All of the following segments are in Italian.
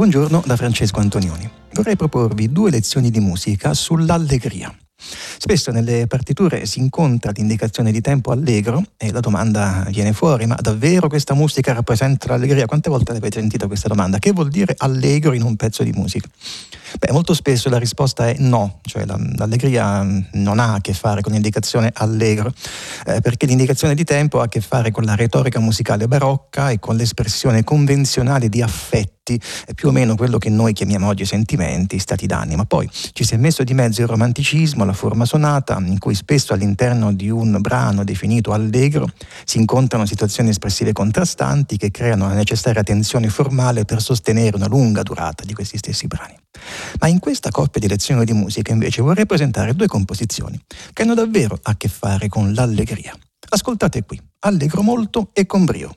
Buongiorno da Francesco Antonioni. Vorrei proporvi 2 lezioni di musica sull'allegria. Spesso nelle partiture si incontra l'indicazione di tempo allegro e la domanda viene fuori: ma davvero questa musica rappresenta l'allegria? Quante volte avete sentito questa domanda? Che vuol dire allegro in un pezzo di musica? Molto spesso la risposta è no, cioè l'allegria non ha a che fare con l'indicazione allegro, perché l'indicazione di tempo ha a che fare con la retorica musicale barocca e con l'espressione convenzionale di affetti, più o meno quello che noi chiamiamo oggi sentimenti, stati d'animo. Poi ci si è messo di mezzo il romanticismo, la forma sonata, in cui spesso all'interno di un brano definito allegro si incontrano situazioni espressive contrastanti che creano la necessaria tensione formale per sostenere una lunga durata di questi stessi brani. Ma in questa coppia di lezioni di musica invece vorrei presentare 2 composizioni che hanno davvero a che fare con l'allegria. Ascoltate qui, allegro molto e con brio.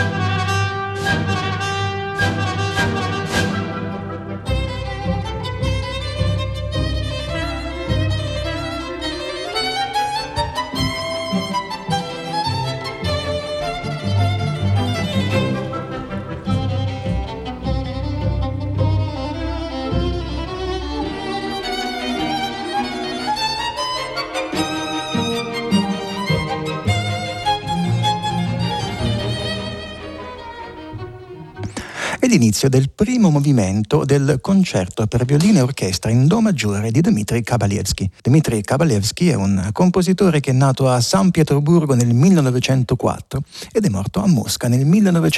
È l'inizio del primo movimento del concerto per violino e orchestra in do maggiore di Dmitri Kabalevsky. Dmitri Kabalevsky è un compositore che è nato a San Pietroburgo nel 1904 ed è morto a Mosca nel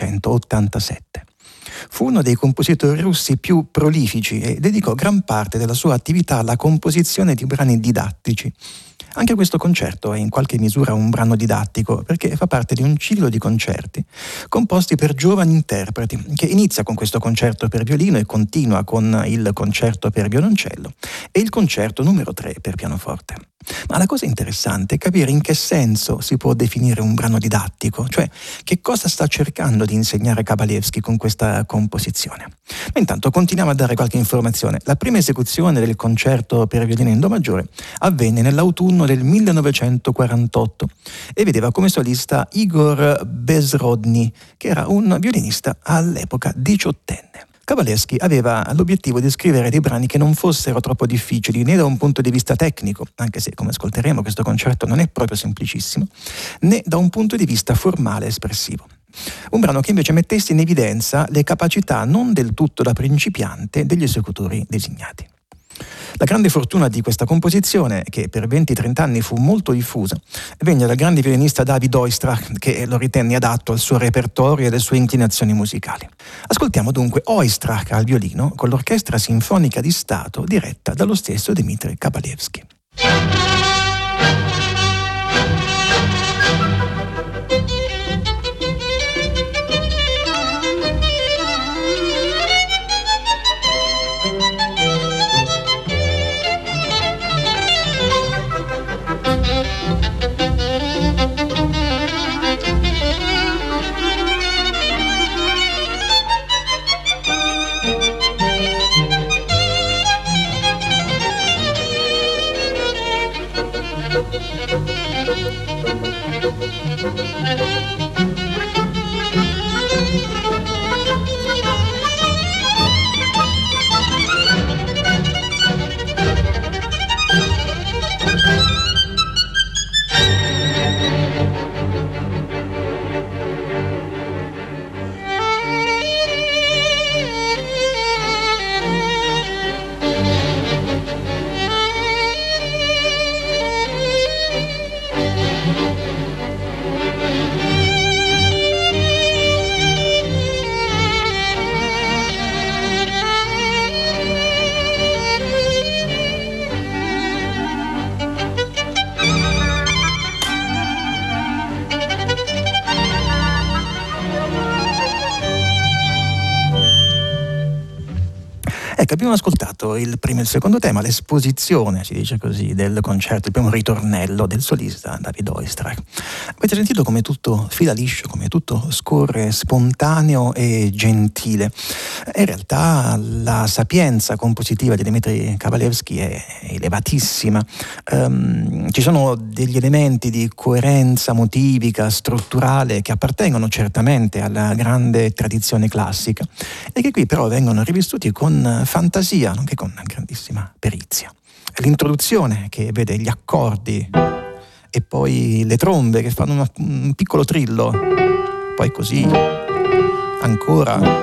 1987. Fu uno dei compositori russi più prolifici e dedicò gran parte della sua attività alla composizione di brani didattici. Anche questo concerto è in qualche misura un brano didattico perché fa parte di un ciclo di concerti composti per giovani interpreti che inizia con questo concerto per violino e continua con il concerto per violoncello e il concerto numero 3 per pianoforte. Ma la cosa interessante è capire in che senso si può definire un brano didattico, cioè che cosa sta cercando di insegnare Kabalevsky con questa composizione. Ma intanto continuiamo a dare qualche informazione. La prima esecuzione del concerto per violino in do maggiore avvenne nell'autunno del 1948 e vedeva come solista Igor Bezrodny, che era un violinista all'epoca 18enne. Kabalevsky aveva l'obiettivo di scrivere dei brani che non fossero troppo difficili né da un punto di vista tecnico, anche se, come ascolteremo, questo concerto non è proprio semplicissimo, né da un punto di vista formale e espressivo. Un brano che invece mettesse in evidenza le capacità non del tutto da principiante degli esecutori designati. La grande fortuna di questa composizione, che per 20-30 anni fu molto diffusa, venne dal grande violinista David Oistrakh, che lo ritenne adatto al suo repertorio e alle sue inclinazioni musicali. Ascoltiamo dunque Oistrakh al violino con l'Orchestra Sinfonica di Stato diretta dallo stesso Dmitri Kabalevsky. Ecco, abbiamo ascoltato il primo e il secondo tema, l'esposizione, si dice così, del concerto, il primo ritornello del solista David Oistrakh. Avete sentito come tutto fila liscio, come tutto scorre spontaneo e gentile. In realtà la sapienza compositiva di Dmitri Kabalevsky è elevatissima. Ci sono degli elementi di coerenza motivica, strutturale, che appartengono certamente alla grande tradizione classica e che qui però vengono rivissuti con fantasia, nonché con grandissima perizia. L'introduzione che vede gli accordi e poi le trombe che fanno un piccolo trillo, poi così ancora.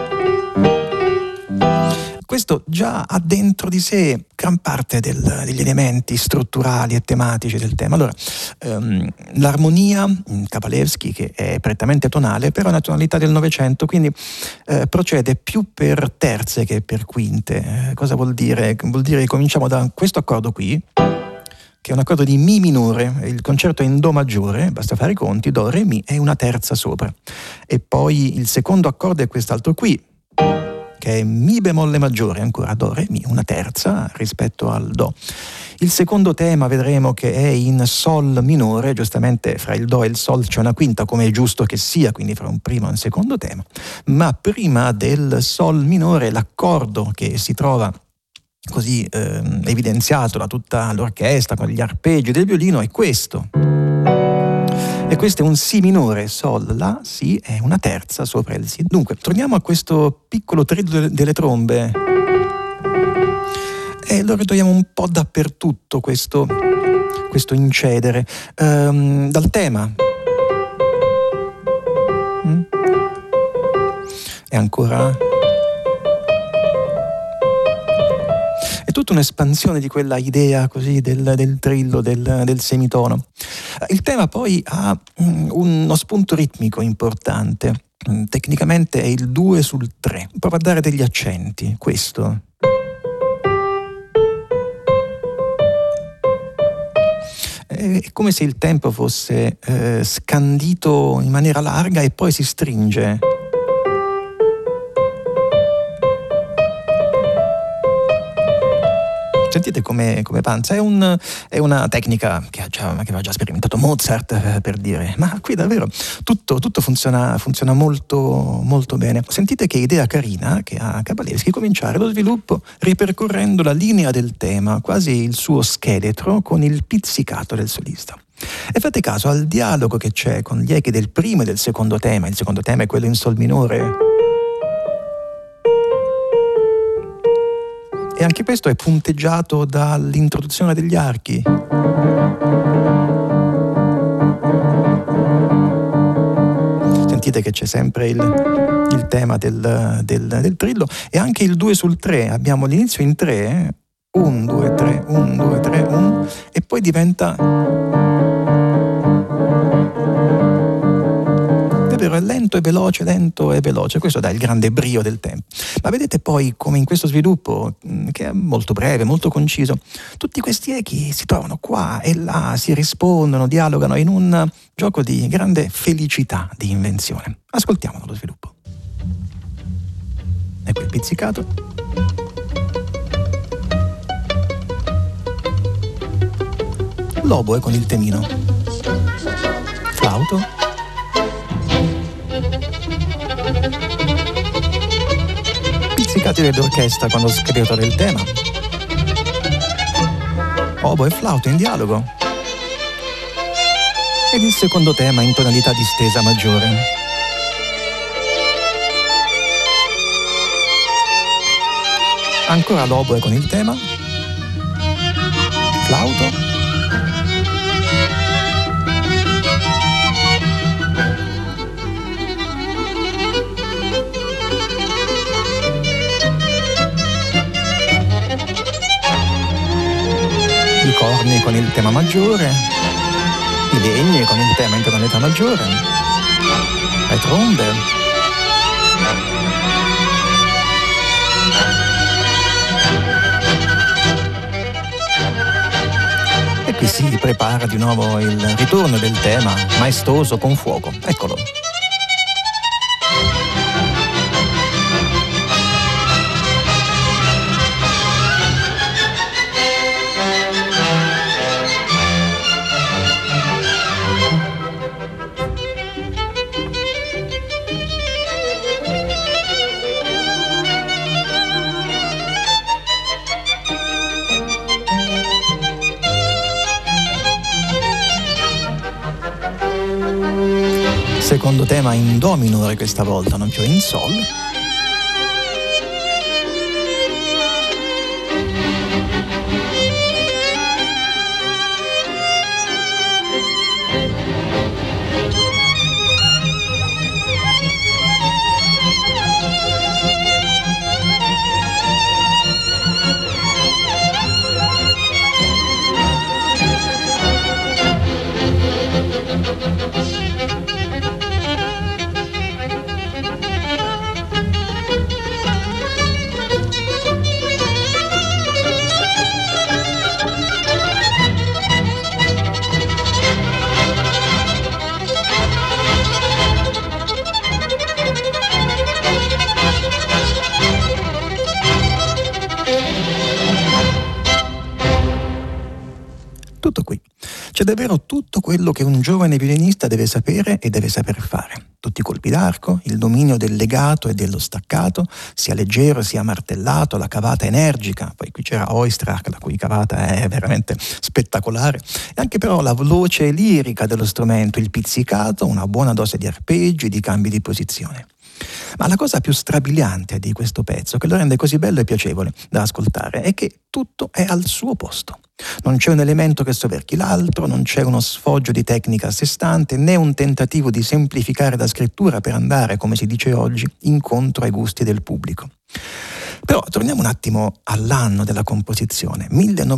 Questo già ha dentro di sé gran parte degli elementi strutturali e tematici del tema. Allora, l'armonia Kabalevsky, che è prettamente tonale, però è una tonalità del Novecento, quindi procede più per terze che per quinte. Cosa vuol dire? Vuol dire che cominciamo da questo accordo qui, che è un accordo di Mi minore, il concerto è in Do maggiore, basta fare i conti, Do, Re, Mi e una terza sopra. E poi il secondo accordo è quest'altro qui, che è Mi bemolle maggiore, ancora Do, Re, Mi, una terza rispetto al Do. Il secondo tema vedremo che è in Sol minore, giustamente fra il Do e il Sol c'è una quinta, come è giusto che sia, quindi fra un primo e un secondo tema, ma prima del Sol minore l'accordo che si trova così evidenziato da tutta l'orchestra con gli arpeggi del violino è questo. E questo è un Si minore, Sol, La, Si è una terza sopra il Si. Dunque, torniamo a questo piccolo trillo delle trombe e lo ritroviamo un po' dappertutto questo incedere. Dal tema. E ancora. È tutta un'espansione di quella idea così del trillo, del semitono. Il tema poi ha uno spunto ritmico importante. Tecnicamente è il 2/3. Prova a dare degli accenti. Questo. È come se il tempo fosse scandito in maniera larga e poi si stringe. Sentite come panza, è una tecnica che aveva già sperimentato Mozart, per dire, ma qui davvero tutto funziona molto, molto bene. Sentite che idea carina che ha Kabalevsky, cominciare lo sviluppo ripercorrendo la linea del tema, quasi il suo scheletro, con il pizzicato del solista. E fate caso al dialogo che c'è con gli echi del primo e del secondo tema. Il secondo tema è quello in Sol minore. E anche questo è punteggiato dall'introduzione degli archi. Sentite che c'è sempre il tema del trillo e anche il 2/3. Abbiamo l'inizio in 3, 1, 2, 3, 1, 2, 3, 1, e poi diventa davvero lento e veloce, questo dà il grande brio del tempo. Ma vedete poi come in questo sviluppo, che è molto breve, molto conciso, tutti questi echi si trovano qua e là, si rispondono, dialogano in un gioco di grande felicità di invenzione. Ascoltiamolo lo sviluppo. Ecco il pizzicato. L'oboe con il temino. Flauto. Pizzicati dell'orchestra quando scrivono del tema. Oboe e flauto in dialogo. Ed il secondo tema in tonalità distesa maggiore. Ancora l'oboe con il tema. Flauto. I corni con il tema maggiore, i legni con il tema in tonalità maggiore, le trombe. E qui si prepara di nuovo il ritorno del tema maestoso con fuoco. Eccolo. secondo tema in do minore questa volta, non più in sol. Tutto qui. C'è davvero tutto quello che un giovane violinista deve sapere e deve saper fare. Tutti i colpi d'arco, il dominio del legato e dello staccato, sia leggero sia martellato, la cavata energica, poi qui c'era Oistrakh, la cui cavata è veramente spettacolare, e anche però la voce lirica dello strumento, il pizzicato, una buona dose di arpeggi, di cambi di posizione. Ma la cosa più strabiliante di questo pezzo, che lo rende così bello e piacevole da ascoltare, è che tutto è al suo posto. Non c'è un elemento che soverchi l'altro, non c'è uno sfoggio di tecnica a sé stante, né un tentativo di semplificare la scrittura per andare, come si dice oggi, incontro ai gusti del pubblico. Però torniamo un attimo all'anno della composizione,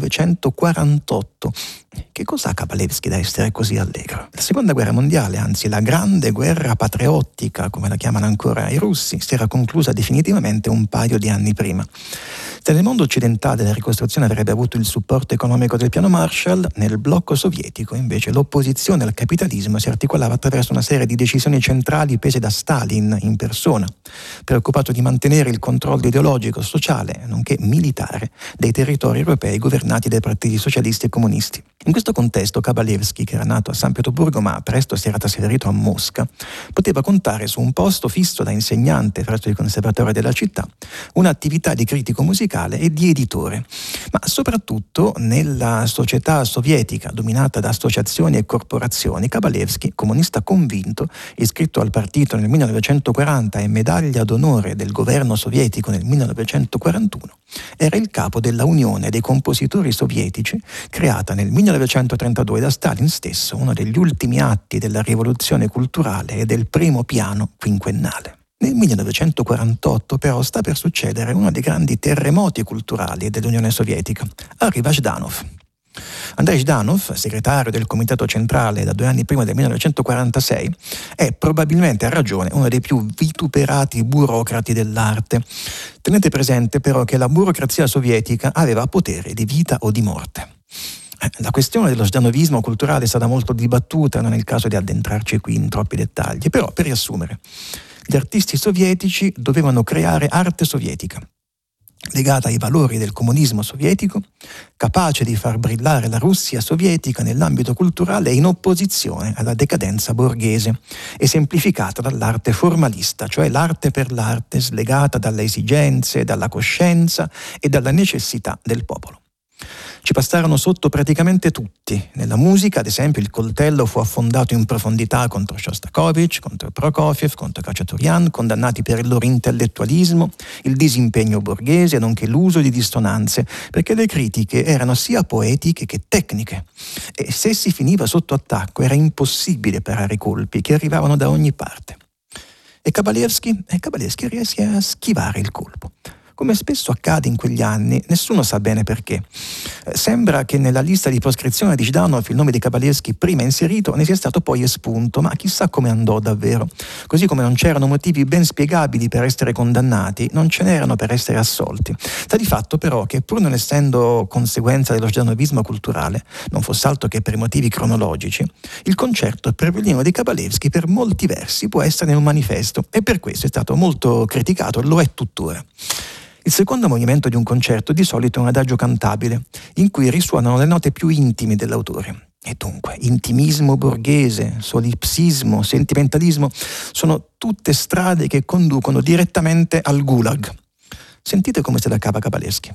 1948. Che cos'ha Kabalevsky da essere così allegro? La seconda guerra mondiale, anzi la grande guerra patriottica, come la chiamano ancora i russi, si era conclusa definitivamente un paio di anni prima. Se nel mondo occidentale la ricostruzione avrebbe avuto il supporto economico del piano Marshall, nel blocco sovietico invece l'opposizione al capitalismo si articolava attraverso una serie di decisioni centrali prese da Stalin in persona, preoccupato di mantenere il controllo ideologico, sociale, nonché militare dei territori europei governati dai partiti socialisti e comunisti. In questo contesto Kabalevsky, che era nato a San Pietroburgo ma presto si era trasferito a Mosca, poteva contare su un posto fisso da insegnante presso il conservatorio della città, un'attività di critico musicale e di editore, ma soprattutto nella società sovietica dominata da associazioni e corporazioni. Kabalevsky, comunista convinto, iscritto al partito nel 1940 e medaglia d'onore del governo sovietico nel 1941, era il capo della Unione dei compositori sovietici, creata nel 1932 da Stalin stesso, uno degli ultimi atti della rivoluzione culturale e del primo piano quinquennale. Nel 1948 però sta per succedere uno dei grandi terremoti culturali dell'Unione Sovietica. Arriva Zhdanov. Andrei Zhdanov, segretario del Comitato Centrale da 2 anni prima del 1946, è probabilmente a ragione uno dei più vituperati burocrati dell'arte. Tenete presente però che la burocrazia sovietica aveva potere di vita o di morte. La questione dello zdanovismo culturale è stata molto dibattuta, non è il caso di addentrarci qui in troppi dettagli, però per riassumere, gli artisti sovietici dovevano creare arte sovietica, legata ai valori del comunismo sovietico, capace di far brillare la Russia sovietica nell'ambito culturale e in opposizione alla decadenza borghese, esemplificata dall'arte formalista, cioè l'arte per l'arte slegata dalle esigenze, dalla coscienza e dalla necessità del popolo. Ci passarono sotto praticamente tutti. Nella musica, ad esempio, il coltello fu affondato in profondità contro Shostakovich, contro Prokofiev, contro Khachaturian, condannati per il loro intellettualismo, il disimpegno borghese, nonché l'uso di dissonanze, perché le critiche erano sia poetiche che tecniche. E se si finiva sotto attacco era impossibile parare i colpi che arrivavano da ogni parte. E Kabalevsky riesce a schivare il colpo. Come spesso accade in quegli anni, nessuno sa bene perché. Sembra che nella lista di proscrizione di Zhdanov il nome di Kabalevsky prima inserito ne sia stato poi espunto, ma chissà come andò davvero. Così come non c'erano motivi ben spiegabili per essere condannati, non ce n'erano per essere assolti. Sta di fatto però che, pur non essendo conseguenza dello zdanovismo culturale, non fosse altro che per motivi cronologici, il concerto per violino di Kabalevsky per molti versi può essere un manifesto e per questo è stato molto criticato, lo è tuttora. Il secondo movimento di un concerto di solito è un adagio cantabile, in cui risuonano le note più intime dell'autore. E dunque, intimismo borghese, solipsismo, sentimentalismo sono tutte strade che conducono direttamente al gulag. Sentite come se la cava Kabalevsky.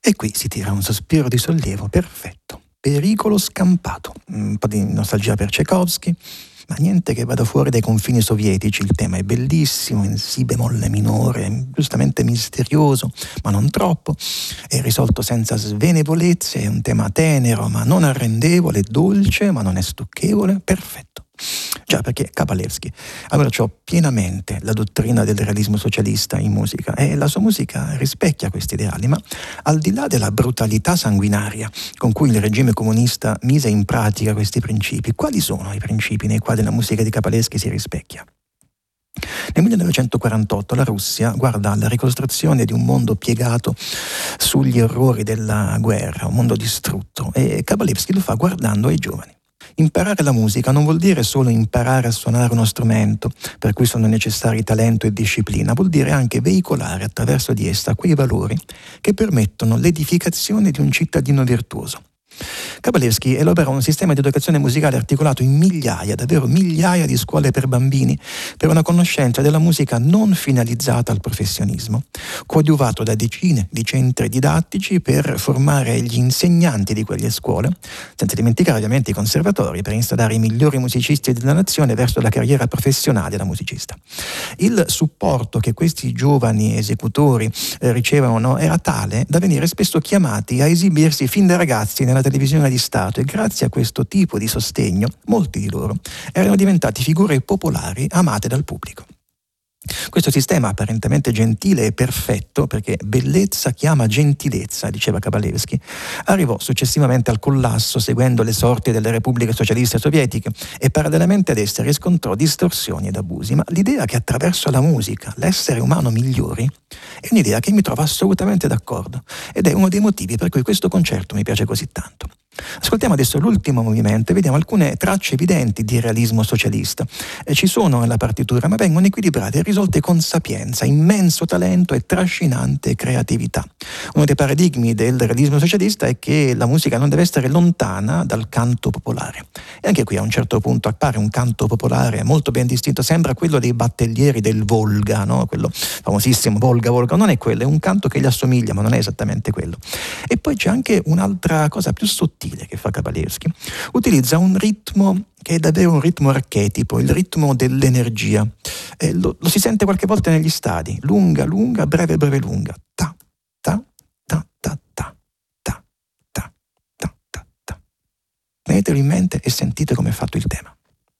E qui si tira un sospiro di sollievo perfetto. Pericolo scampato. Un po' di nostalgia per Tchaikovsky, ma niente che vada fuori dai confini sovietici. Il tema è bellissimo, in si bemolle minore, giustamente misterioso, ma non troppo. È risolto senza svenevolezze, è un tema tenero, ma non arrendevole, dolce, ma non è stucchevole, perfetto. Già, perché Kabalevsky abbracciò pienamente la dottrina del realismo socialista in musica e la sua musica rispecchia questi ideali, ma al di là della brutalità sanguinaria con cui il regime comunista mise in pratica questi principi, quali sono i principi nei quali la musica di Kabalevsky si rispecchia? Nel 1948 la Russia guarda alla ricostruzione di un mondo piegato sugli orrori della guerra, un mondo distrutto, e Kabalevsky lo fa guardando ai giovani. Imparare la musica non vuol dire solo imparare a suonare uno strumento, per cui sono necessari talento e disciplina, vuol dire anche veicolare attraverso di essa quei valori che permettono l'edificazione di un cittadino virtuoso. Kabalevsky elabora un sistema di educazione musicale articolato in migliaia, davvero migliaia di scuole per bambini, per una conoscenza della musica non finalizzata al professionismo, coadiuvato da decine di centri didattici per formare gli insegnanti di quelle scuole, senza dimenticare ovviamente i conservatori per installare i migliori musicisti della nazione verso la carriera professionale da musicista. Il supporto che questi giovani esecutori ricevevano era tale da venire spesso chiamati a esibirsi fin da ragazzi nella televisione di Stato, e grazie a questo tipo di sostegno molti di loro erano diventati figure popolari amate dal pubblico. Questo sistema apparentemente gentile e perfetto, perché bellezza chiama gentilezza, diceva Kabalevsky, arrivò successivamente al collasso seguendo le sorti delle repubbliche socialiste sovietiche e parallelamente ad esse riscontrò distorsioni ed abusi, ma l'idea che attraverso la musica l'essere umano migliori è un'idea che mi trova assolutamente d'accordo ed è uno dei motivi per cui questo concerto mi piace così tanto. Ascoltiamo adesso l'ultimo movimento e vediamo alcune tracce evidenti di realismo socialista. Ci sono nella partitura, ma vengono equilibrate e risolte con sapienza, immenso talento e trascinante creatività. Uno dei paradigmi del realismo socialista è che la musica non deve essere lontana dal canto popolare. E anche qui a un certo punto appare un canto popolare molto ben distinto, sembra quello dei battellieri del Volga, no? Quello famosissimo Volga, non è quello, è un canto che gli assomiglia, ma non è esattamente quello. E poi c'è anche un'altra cosa più sottile che fa Kabalevsky. Utilizza un ritmo che è davvero un ritmo archetipo, il ritmo dell'energia. Lo si sente qualche volta negli stadi, lunga, lunga, breve, breve, lunga. Ta, ta, ta, ta, ta, ta, ta, ta, ta, ta. Tenetelo in mente e sentite come è fatto il tema.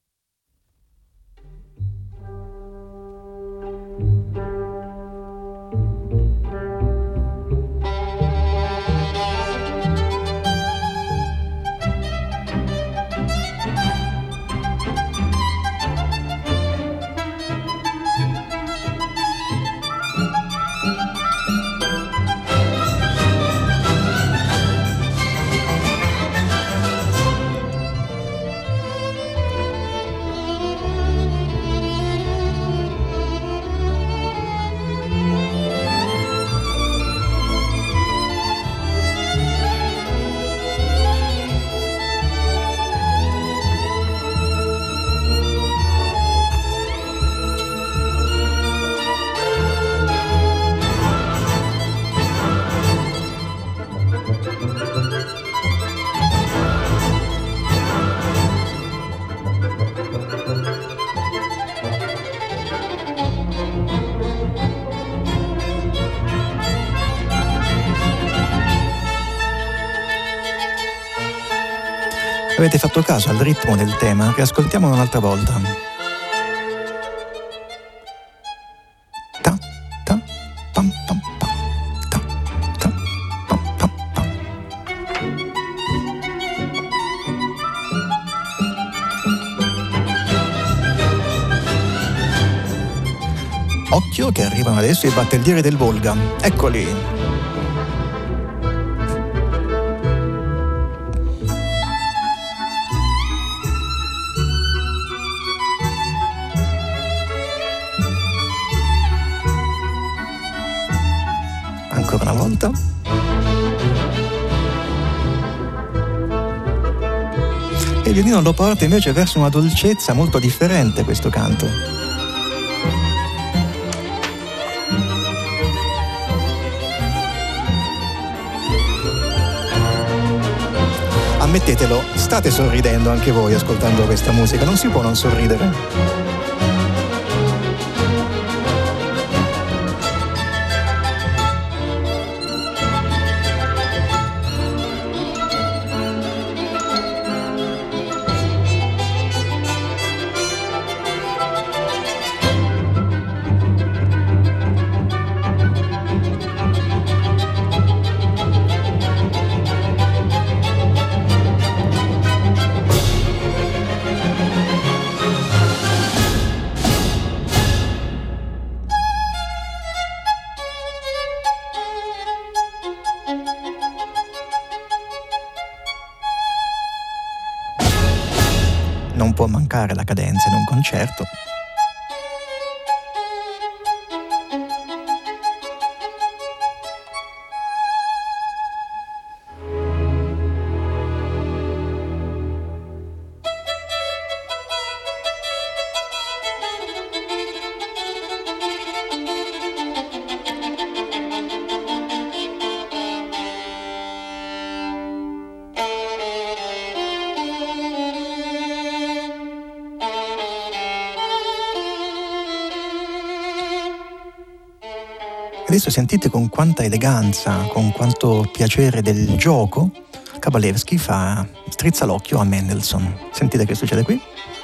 Avete fatto caso al ritmo del tema? Riascoltiamolo un'altra volta. Ta, ta, pam, pam, pam. Ta, ta, pam, pam, pam. Occhio che arrivano adesso i battellieri del Volga. Eccoli. Ancora una volta. E il violino lo porta invece verso una dolcezza molto differente questo canto. Ammettetelo, state sorridendo anche voi ascoltando questa musica, non si può non sorridere. Non può mancare la cadenza in un concerto. Adesso sentite con quanta eleganza, con quanto piacere del gioco, Kabalevsky strizza l'occhio a Mendelssohn. Sentite che succede qui?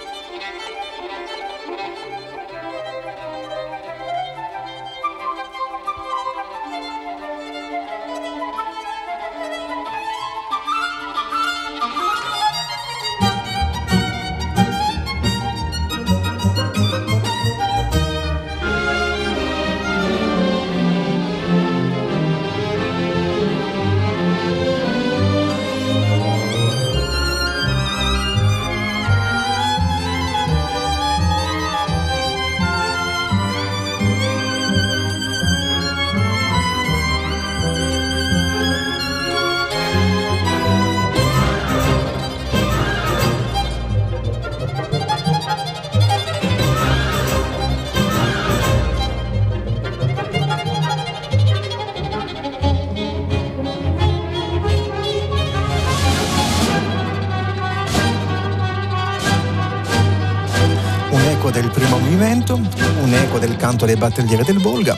Del primo movimento, un eco del canto dei battellieri del Volga,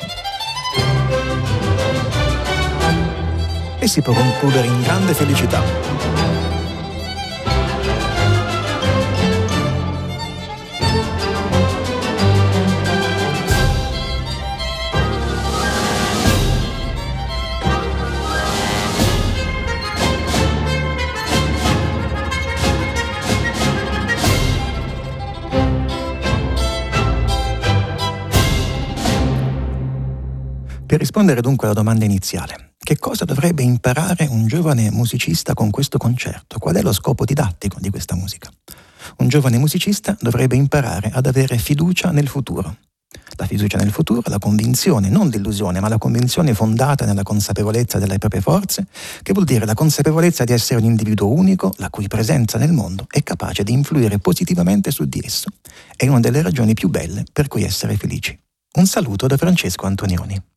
e si può concludere in grande felicità. Per rispondere dunque alla domanda iniziale, che cosa dovrebbe imparare un giovane musicista con questo concerto? Qual è lo scopo didattico di questa musica? Un giovane musicista dovrebbe imparare ad avere fiducia nel futuro. La fiducia nel futuro, la convinzione, non l'illusione, ma la convinzione fondata nella consapevolezza delle proprie forze, che vuol dire la consapevolezza di essere un individuo unico, la cui presenza nel mondo è capace di influire positivamente su di esso. È una delle ragioni più belle per cui essere felici. Un saluto da Francesco Antonioni.